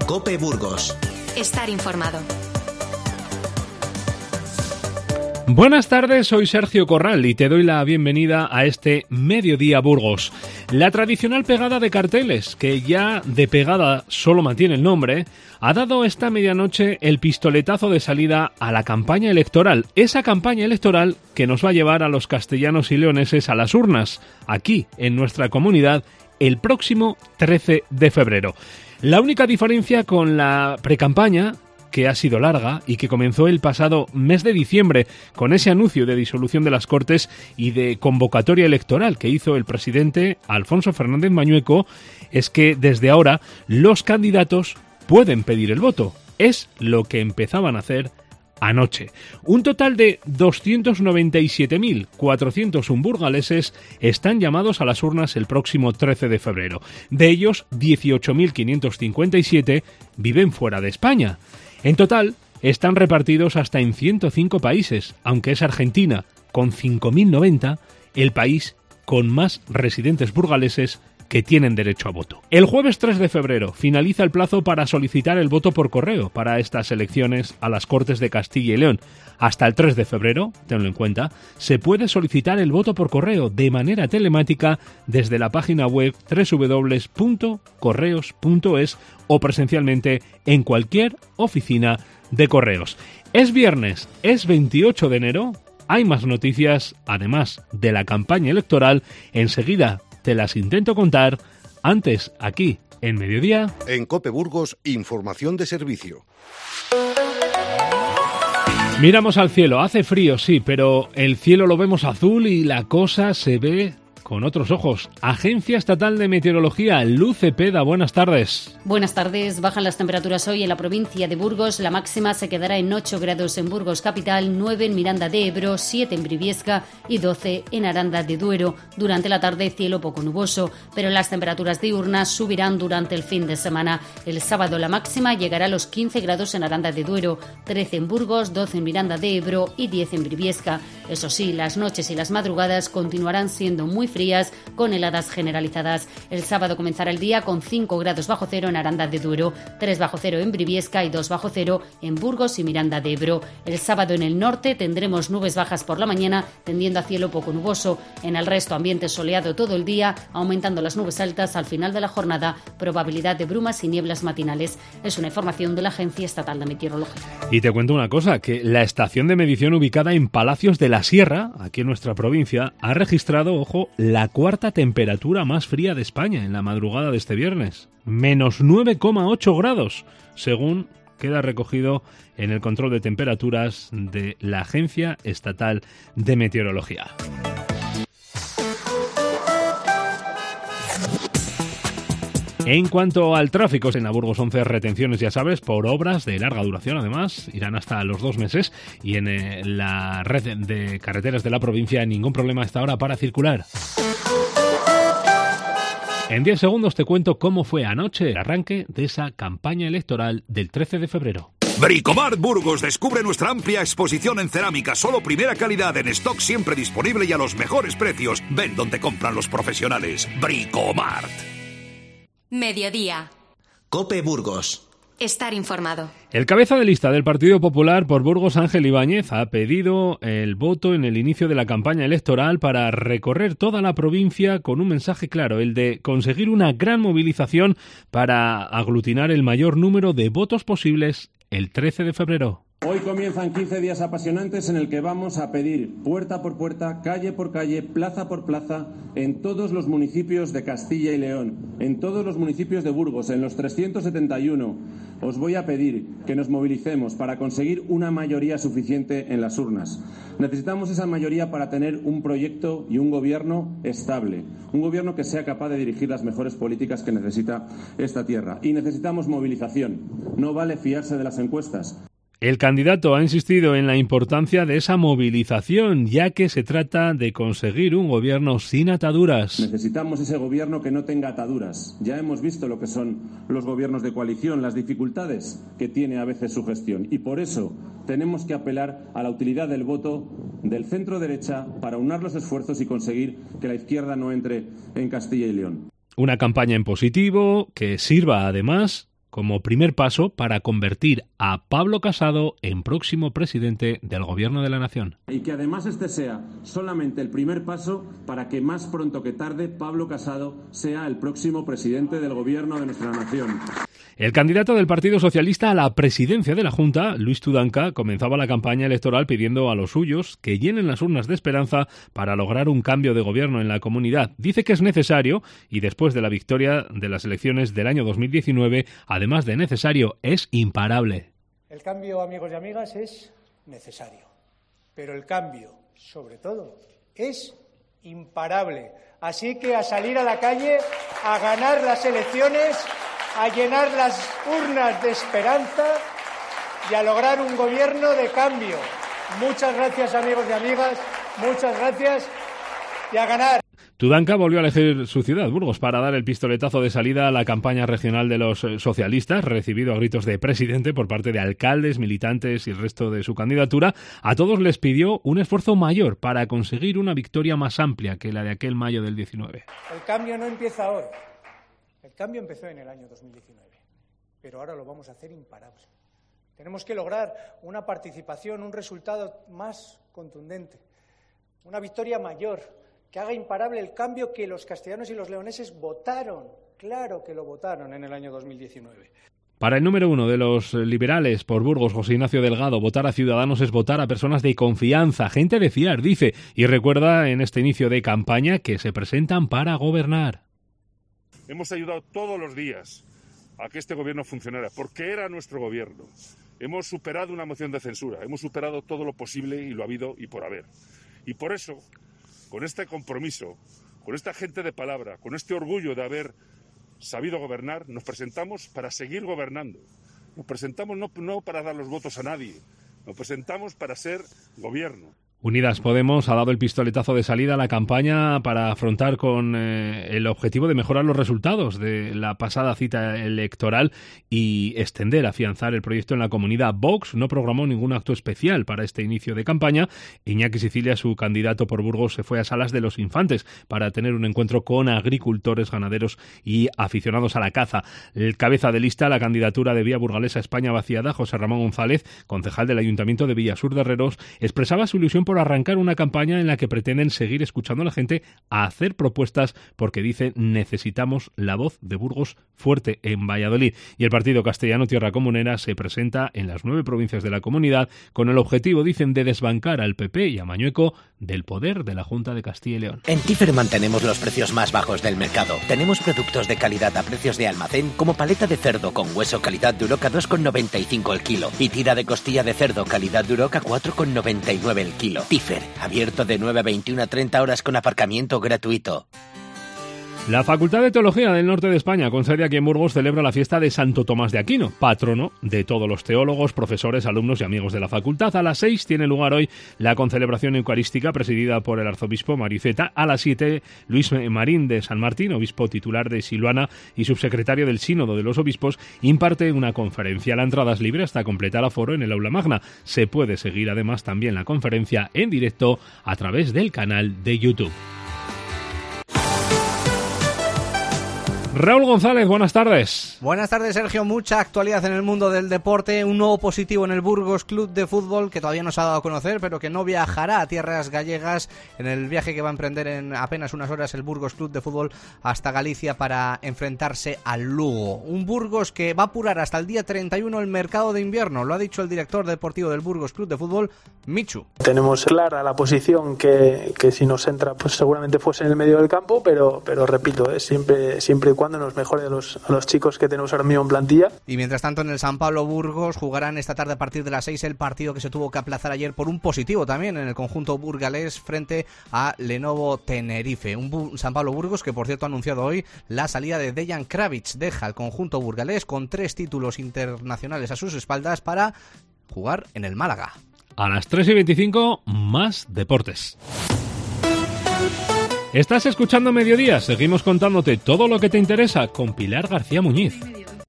COPE Burgos. Estar informado. Buenas tardes, soy Sergio Corral y te doy la bienvenida a este Mediodía Burgos. La tradicional pegada de carteles, que ya de pegada solo mantiene el nombre, ha dado esta medianoche el pistoletazo de salida a la campaña electoral. Esa campaña electoral que nos va a llevar a los castellanos y leoneses a las urnas, aquí en nuestra comunidad, el próximo 13 de febrero. La única diferencia con la precampaña, que ha sido larga y que comenzó el pasado mes de diciembre con ese anuncio de disolución de las Cortes y de convocatoria electoral que hizo el presidente Alfonso Fernández Mañueco, es que desde ahora los candidatos pueden pedir el voto. Es lo que empezaban a hacer anoche. Un total de 297.401 burgaleses están llamados a las urnas el próximo 13 de febrero. De ellos, 18.557 viven fuera de España. En total, están repartidos hasta en 105 países, aunque es Argentina, con 5.090, el país con más residentes burgaleses que tienen derecho a voto. El jueves 3 de febrero finaliza el plazo para solicitar el voto por correo para estas elecciones a las Cortes de Castilla y León. Hasta el 3 de febrero, tenlo en cuenta, se puede solicitar el voto por correo de manera telemática desde la página web www.correos.es o presencialmente en cualquier oficina de correos. Es viernes, es 28 de enero, hay más noticias, además de la campaña electoral, enseguida te las intento contar, antes aquí en Mediodía. En COPE Burgos, información de servicio. Miramos al cielo, hace frío, sí, pero el cielo lo vemos azul y la cosa se ve con otros ojos. Agencia Estatal de Meteorología, Luz Cepeda, buenas tardes. Buenas tardes. Bajan las temperaturas hoy en la provincia de Burgos. La máxima se quedará en 8 grados en Burgos capital, 9 en Miranda de Ebro, 7 en Briviesca y 12 en Aranda de Duero. Durante la tarde cielo poco nuboso, pero las temperaturas diurnas subirán durante el fin de semana. El sábado la máxima llegará a los 15 grados en Aranda de Duero, 13 en Burgos, 12 en Miranda de Ebro y 10 en Briviesca. Eso sí, las noches y las madrugadas continuarán siendo muy frías con heladas generalizadas. El sábado comenzará el día con 5 grados bajo cero en Aranda de Duero, 3 bajo cero en Briviesca y 2 bajo cero en Burgos y Miranda de Ebro. El sábado en el norte tendremos nubes bajas por la mañana, tendiendo a cielo poco nuboso. En el resto ambiente soleado todo el día, aumentando las nubes altas al final de la jornada, probabilidad de brumas y nieblas matinales. Es una información de la Agencia Estatal de Meteorología. Y te cuento una cosa, que la estación de medición ubicada en Palacios de la Sierra, aquí en nuestra provincia, ha registrado, ojo, la cuarta temperatura más fría de España en la madrugada de este viernes. Menos 9,8 grados, según queda recogido en el control de temperaturas de la Agencia Estatal de Meteorología. En cuanto al tráfico, en Burgos 11 retenciones, ya sabes, por obras de larga duración, además, irán hasta los 2 meses, y en la red de carreteras de la provincia ningún problema hasta ahora para circular. En 10 segundos te cuento cómo fue anoche el arranque de esa campaña electoral del 13 de febrero. Bricomart Burgos descubre nuestra amplia exposición en cerámica, solo primera calidad, en stock siempre disponible y a los mejores precios. Ven donde compran los profesionales. Bricomart. Mediodía. COPE Burgos. Estar informado. El cabeza de lista del Partido Popular por Burgos, Ángel Ibáñez, ha pedido el voto en el inicio de la campaña electoral para recorrer toda la provincia con un mensaje claro, el de conseguir una gran movilización para aglutinar el mayor número de votos posibles el 13 de febrero. Hoy comienzan 15 días apasionantes en el que vamos a pedir puerta por puerta, calle por calle, plaza por plaza, en todos los municipios de Castilla y León, en todos los municipios de Burgos, en los 371. Os voy a pedir que nos movilicemos para conseguir una mayoría suficiente en las urnas. Necesitamos esa mayoría para tener un proyecto y un gobierno estable, un gobierno que sea capaz de dirigir las mejores políticas que necesita esta tierra. Y necesitamos movilización. No vale fiarse de las encuestas. El candidato ha insistido en la importancia de esa movilización, ya que se trata de conseguir un gobierno sin ataduras. Necesitamos ese gobierno que no tenga ataduras. Ya hemos visto lo que son los gobiernos de coalición, las dificultades que tiene a veces su gestión. Y por eso tenemos que apelar a la utilidad del voto del centro-derecha para unar los esfuerzos y conseguir que la izquierda no entre en Castilla y León. Una campaña en positivo que sirva además como primer paso para convertir a Pablo Casado en próximo presidente del Gobierno de la Nación. Y que además este sea solamente el primer paso para que más pronto que tarde Pablo Casado sea el próximo presidente del Gobierno de nuestra nación. El candidato del Partido Socialista a la presidencia de la Junta, Luis Tudanca, comenzaba la campaña electoral pidiendo a los suyos que llenen las urnas de esperanza para lograr un cambio de gobierno en la comunidad. Dice que es necesario y después de la victoria de las elecciones del año 2019, además de necesario, es imparable. El cambio, amigos y amigas, es necesario, pero el cambio, sobre todo, es imparable. Así que a salir a la calle, a ganar las elecciones, a llenar las urnas de esperanza y a lograr un gobierno de cambio. Muchas gracias, amigos y amigas, muchas gracias y a ganar. Tudanca volvió a elegir su ciudad, Burgos, para dar el pistoletazo de salida a la campaña regional de los socialistas, recibido a gritos de presidente por parte de alcaldes, militantes y el resto de su candidatura. A todos les pidió un esfuerzo mayor para conseguir una victoria más amplia que la de aquel mayo del 19. El cambio no empieza ahora. El cambio empezó en el año 2019, pero ahora lo vamos a hacer imparable. Tenemos que lograr una participación, un resultado más contundente, una victoria mayor, que haga imparable el cambio que los castellanos y los leoneses votaron. Claro que lo votaron en el año 2019. Para el número uno de los liberales por Burgos, José Ignacio Delgado, votar a Ciudadanos es votar a personas de confianza, gente de fiar, dice, y recuerda en este inicio de campaña que se presentan para gobernar. Hemos ayudado todos los días a que este gobierno funcionara, porque era nuestro gobierno. Hemos superado una moción de censura, hemos superado todo lo posible y lo habido y por haber. Y por eso, con este compromiso, con esta gente de palabra, con este orgullo de haber sabido gobernar, nos presentamos para seguir gobernando. Nos presentamos no para dar los votos a nadie, nos presentamos para ser gobierno. Unidas Podemos ha dado el pistoletazo de salida a la campaña para afrontar con el objetivo de mejorar los resultados de la pasada cita electoral y extender, afianzar el proyecto en la comunidad. Vox no programó ningún acto especial para este inicio de campaña. Iñaki Sicilia, su candidato por Burgos, se fue a Salas de los Infantes para tener un encuentro con agricultores, ganaderos y aficionados a la caza. El cabeza de lista, la candidatura de Vía Burgalesa España Vaciada, José Ramón González, concejal del Ayuntamiento de Villasur de Herreros, expresaba su ilusión por arrancar una campaña en la que pretenden seguir escuchando a la gente, a hacer propuestas, porque dicen necesitamos la voz de Burgos fuerte en Valladolid. Y el partido castellano Tierra Comunera se presenta en las 9 provincias de la comunidad con el objetivo, dicen, de desbancar al PP y a Mañueco del poder de la Junta de Castilla y León. En Tífer mantenemos los precios más bajos del mercado. Tenemos productos de calidad a precios de almacén, como paleta de cerdo con hueso calidad Duroc a 2,95 el kilo y tira de costilla de cerdo calidad Duroc a 4,99 el kilo. Tífer, abierto de 9 a 21 a 30 horas con aparcamiento gratuito. La Facultad de Teología del Norte de España, con sede aquí en Burgos, celebra la fiesta de Santo Tomás de Aquino, patrono de todos los teólogos, profesores, alumnos y amigos de la facultad. A las 6 tiene lugar hoy la concelebración eucarística presidida por el arzobispo Mariceta. A las 7, Luis Marín de San Martín, obispo titular de Siluana y subsecretario del Sínodo de los Obispos, imparte una conferencia. La entrada es libre hasta completar aforo en el aula magna. Se puede seguir además también la conferencia en directo a través del canal de YouTube. Raúl González, buenas tardes. Buenas tardes, Sergio. Mucha actualidad en el mundo del deporte. Un nuevo positivo en el Burgos Club de Fútbol que todavía no se ha dado a conocer, pero que no viajará a tierras gallegas en el viaje que va a emprender en apenas unas horas el Burgos Club de Fútbol hasta Galicia para enfrentarse al Lugo. Un Burgos que va a apurar hasta el día 31 el mercado de invierno. Lo ha dicho el director deportivo del Burgos Club de Fútbol, Michu. Tenemos clara la posición que si nos entra pues seguramente fuese en el medio del campo, pero repito, siempre y cuando nos mejore a los chicos que tenemos ahora mismo en plantilla. Y mientras tanto en el San Pablo Burgos jugarán esta tarde a partir de las 6 el partido que se tuvo que aplazar ayer por un positivo también en el conjunto burgalés frente a Lenovo Tenerife. Un San Pablo Burgos que por cierto ha anunciado hoy la salida de Dejan Kravic. Deja el conjunto burgalés con 3 títulos internacionales a sus espaldas para jugar en el Málaga. A las 3:25 más deportes. Estás escuchando Mediodía, seguimos contándote todo lo que te interesa con Pilar García Muñiz.